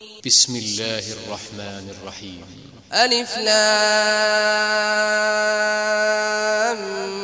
بسم الله الرحمن الرحيم. ألف لام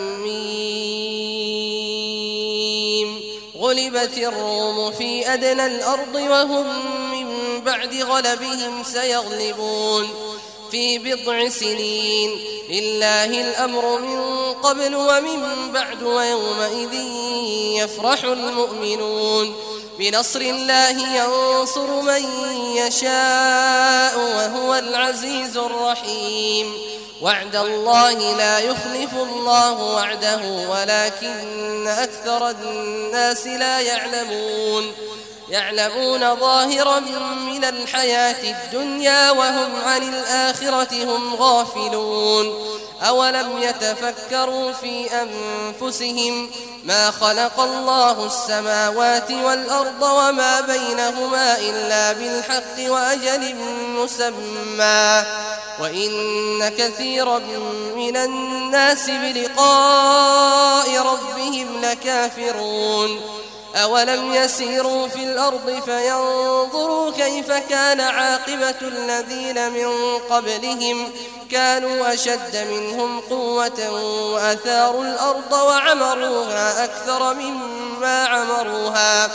ميم. غلبت الروم في أدنى الأرض وهم من بعد غلبهم سيغلبون في بضع سنين. لله الأمر من قبل ومن بعد ويومئذ يفرح المؤمنون. بنصر الله ينصر من يشاء وهو العزيز الرحيم. وعد الله لا يخلف الله وعده ولكن أكثر الناس لا يعلمون. يعلمون ظاهرا من الحياة الدنيا وهم عن الآخرة هم غافلون. أولم يتفكروا في أنفسهم ما خلق الله السماوات والأرض وما بينهما إلا بالحق وأجل مسمى وإن كثيرا من الناس بلقاء ربهم لكافرون. أولم يسيروا في الأرض فينظروا كيف كان عاقبة الذين من قبلهم كانوا أشد منهم قوة وأثاروا الأرض وعمروها أكثر مما عمروها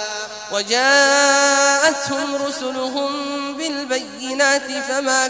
وجاءتهم رسلهم بالبينات فما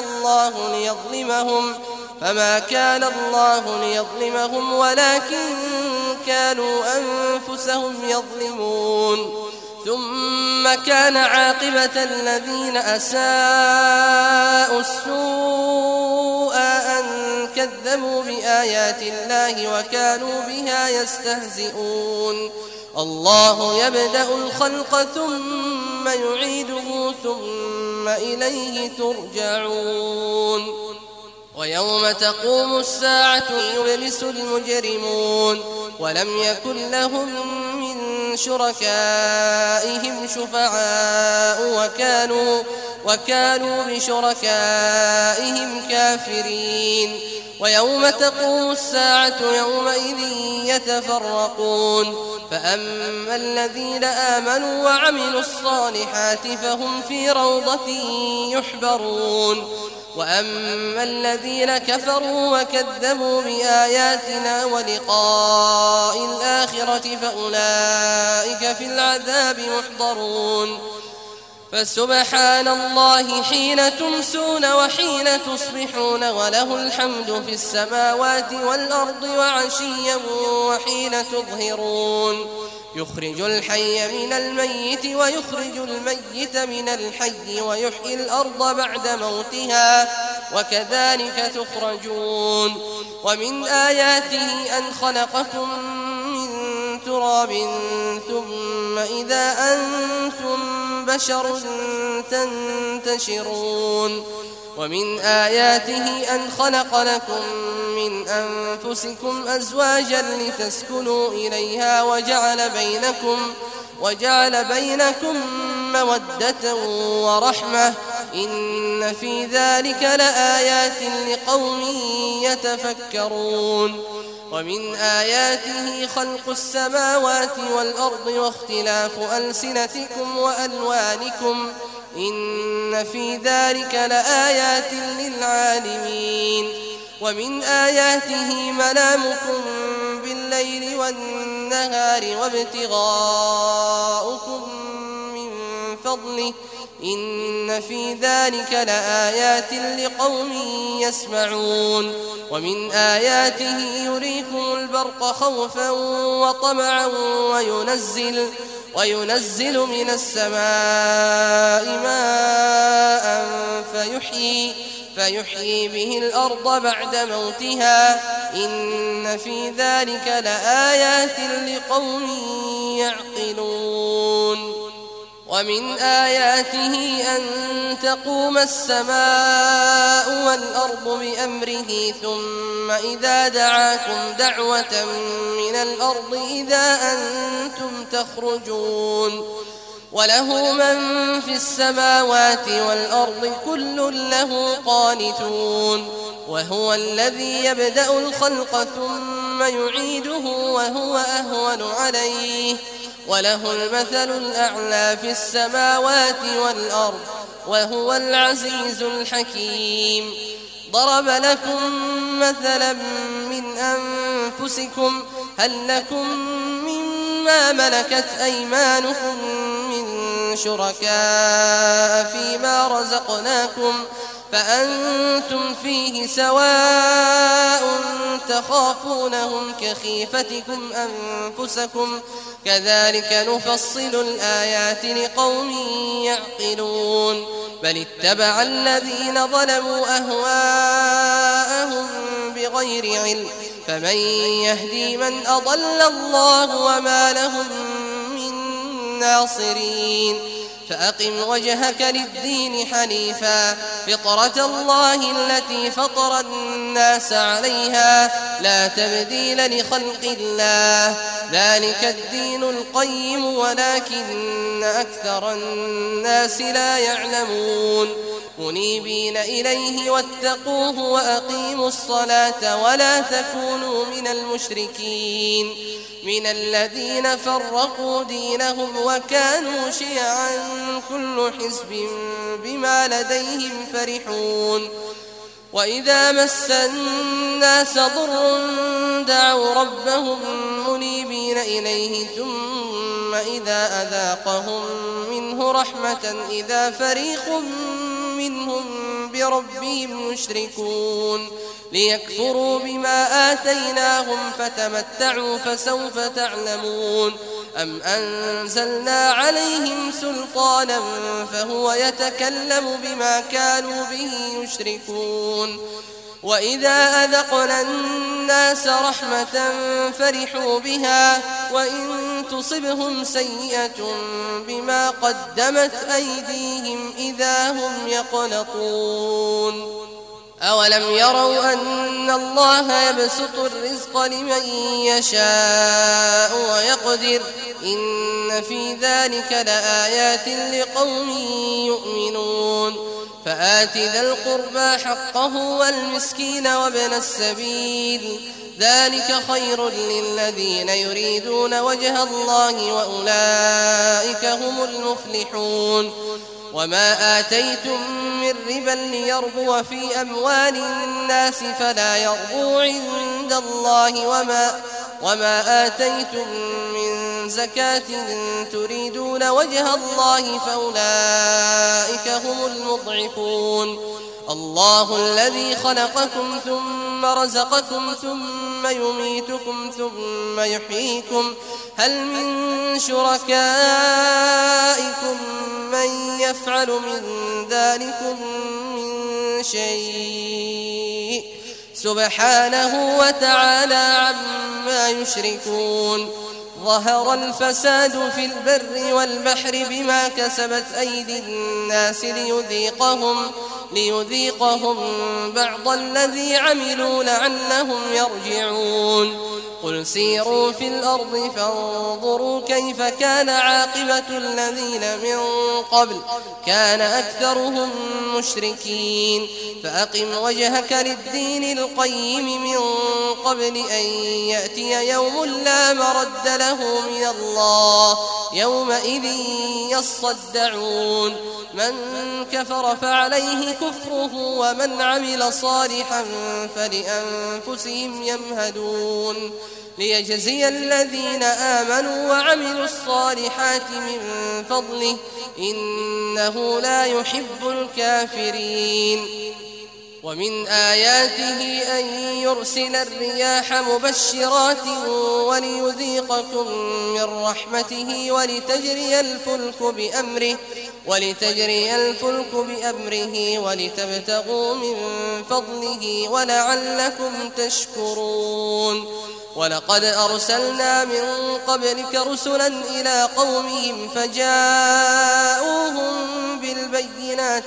كان الله ليظلمهم ولكن كانوا أنفسهم يظلمون. ثم كان عاقبة الذين أساءوا السوء أن كذبوا بآيات الله وكانوا بها يستهزئون. الله يبدأ الخلق ثم يعيده ثم إليه ترجعون. ويوم تقوم الساعة يبلس المجرمون ولم يكن لهم من شركائهم شفعاء وكانوا بشركائهم كافرين. ويوم تقوم الساعة يومئذ يتفرقون فأما الذين آمنوا وعملوا الصالحات فهم في روضة يحبرون وأما الذين كفروا وكذبوا بآياتنا ولقاء الآخرة فأولئك في العذاب محضرون. فسبحان الله حين تمسون وحين تصبحون وله الحمد في السماوات والأرض وعشيا وحين تظهرون. يخرج الحي من الميت ويخرج الميت من الحي ويحيي الأرض بعد موتها وكذلك تخرجون. ومن آياته أن خلقكم من تراب ثم إذا أنتم بشر تنتشرون. ومن آياته أن خلق لكم من أنفسكم أزواجا لتسكنوا إليها وجعل بينكم مودة ورحمة إن في ذلك لآيات لقوم يتفكرون. ومن آياته خلق السماوات والأرض واختلاف ألسنتكم وألوانكم إن في ذلك لآيات للعالمين. ومن آياته منامكم بالليل والنهار وابتغاؤكم من فضله إن في ذلك لآيات لقوم يسمعون. ومن آياته يريكم البرق خوفا وطمعا وينزل من السماء ماء فيحيي به الأرض بعد موتها إن في ذلك لآيات لقوم يعقلون. ومن آياته أن تقوم السماء والأرض بأمره ثم إذا دعاكم دعوة من الأرض إذا أنتم تخرجون. وله من في السماوات والأرض كل له قانتون. وهو الذي يبدأ الخلق ثم يعيده وهو أهون عليه وله المثل الأعلى في السماوات والأرض وهو العزيز الحكيم. ضرب لكم مثلا من أنفسكم هل لكم مما ملكت أيمانكم من شركاء فيما رزقناكم فأنتم فيه سواء تخافونهم كخيفتكم أنفسكم كذلك نفصل الآيات لقوم يعقلون. بل اتبع الذين ظلموا أهواءهم بغير علم فمن يهدي من أضل الله وما لهم من ناصرين. فأقم وجهك للدين حنيفا فطرة الله التي فطر الناس عليها لا تبديل لخلق الله ذلك الدين القيم ولكن أكثر الناس لا يعلمون. منيبين إليه واتقوه وأقيموا الصلاة ولا تكونوا من المشركين من الذين فرقوا دينهم وكانوا شيعا كل حزب بما لديهم فرحون. وإذا مس الناس ضر دعوا ربهم منيبين إليه ثم إذا أذاقهم منه رحمة إذا فريق منهم بربهم يشركون. ليكفروا بما آتيناهم فتمتعوا فسوف تعلمون. أم أنزلنا عليهم سلطانا فهو يتكلم بما كانوا به يشركون. وإذا أذقنا الناس رحمة فرحوا بها وإن تصبهم سيئة بما قدمت أيديهم إذا هم يقنطون. أولم يروا أن الله يبسط الرزق لمن يشاء ويقدر إن في ذلك لآيات لقوم يؤمنون. فآت ذا القربى حقه والمسكين وابن السبيل ذلك خير للذين يريدون وجه الله وأولئك هم المفلحون. وما آتيتم من ربا ليربو في أموال الناس فلا يربو عند الله وما آتيتم من زكاة تريدون وجه الله فأولئك هم المضعفون. الله الذي خلقكم ثم رزقكم ثم يميتكم ثم يحييكم هل من شركائكم من يفعل من ذلكم من شيء سبحانه وتعالى عما يشركون. ظهر الفساد في البر والبحر بما كسبت أيدي الناس ليذيقهم بعض الذي عملوا لعلهم يرجعون. قل سيروا في الأرض فانظروا كيف كان عاقبة الذين من قبل كان أكثرهم مشركين. فأقم وجهك للدين القيم من قبل أن يأتي يوم لا مرد له من الله يومئذ يصدعون. من كفر فعليه كفره ومن عمل صالحا فلأنفسهم يمهدون. ليجزي الذين آمنوا وعملوا الصالحات من فضله إنه لا يحب الكافرين. ومن آياته أن يرسل الرياح مبشرات وليذيقكم من رحمته ولتجري الفلك بأمره ولتبتغوا من فضله ولعلكم تشكرون. ولقد أرسلنا من قبلك رسلا إلى قومهم فجاءوهم بالبينات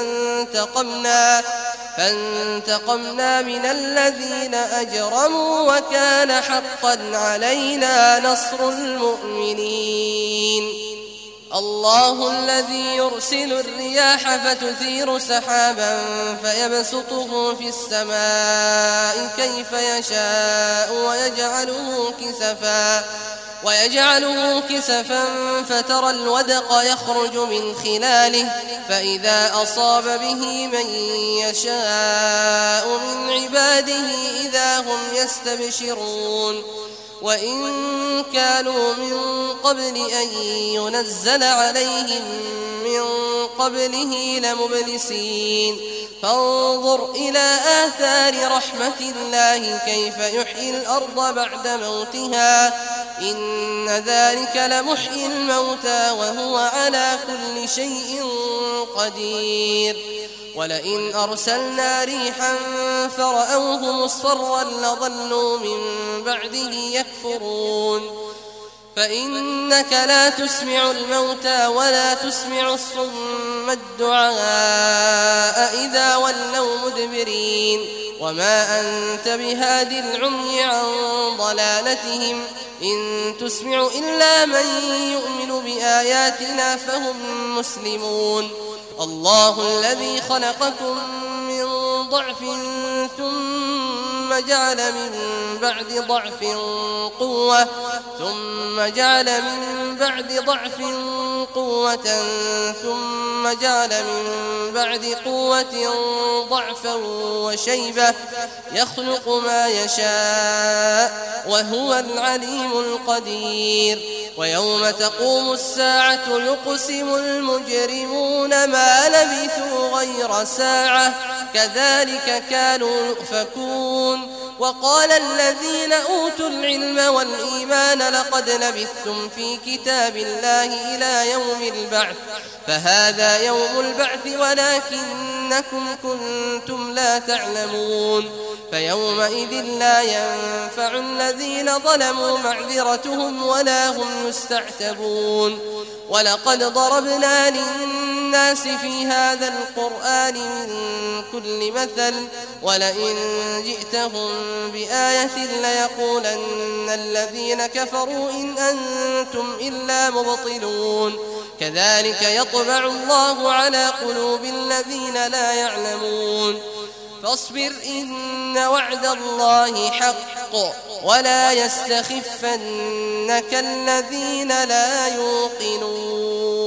فانتقمنا من الذين أجرموا وكان حقا علينا نصر المؤمنين. الله الذي يرسل الرياح فتثير سحابا فيبسطه في السماء كيف يشاء ويجعله كسفا فترى الودق يخرج من خلاله فإذا أصاب به من يشاء من عباده إذا هم يستبشرون وإن كانوا من قبل أن ينزل عليهم من قبله لمبلسين فانظر إلى آثار رحمة الله كيف يحيي الأرض بعد موتها إن ذلك لمحيي الموتى وهو على كل شيء قدير ولئن أرسلنا ريحا فرأوه مصفرا لظلوا من بعده يكفرون فإنك لا تسمع الموتى ولا تسمع الصم الدعاء إذا ولوا مدبرين وما أنت بهاد العمي عن ضلالتهم إن تسمع إلا من يؤمن بآياتنا فهم مسلمون الله الذي خلقكم من ضعف ثم جعل من بعد ضعف قوة ثم جعل من بعد ضعف قوة ثم جعل من بعد قوة ضعفا وشيبة يخلق ما يشاء وهو العليم القدير ويوم تقوم الساعة يقسم المجرمون ما لبثوا غير ساعة كذلك كانوا يؤفكون وقال الذين أوتوا العلم والإيمان لقد لبثتم في كتاب الله إلى يوم البعث فهذا يوم البعث ولكنكم كنتم لا تعلمون فيومئذ لا ينفع الذين ظلموا معذرتهم ولا هم يستعتبون ولقد ضربنا للناس في هذا القرآن من كل مثل ولئن جئتهم بآية ليقولن الذين كفروا إن أنتم إلا مبطلون كذلك يطبع الله على قلوب الذين لا يعلمون فاصبر إن وعد الله حق ولا يستخفنك الذين لا يوقنون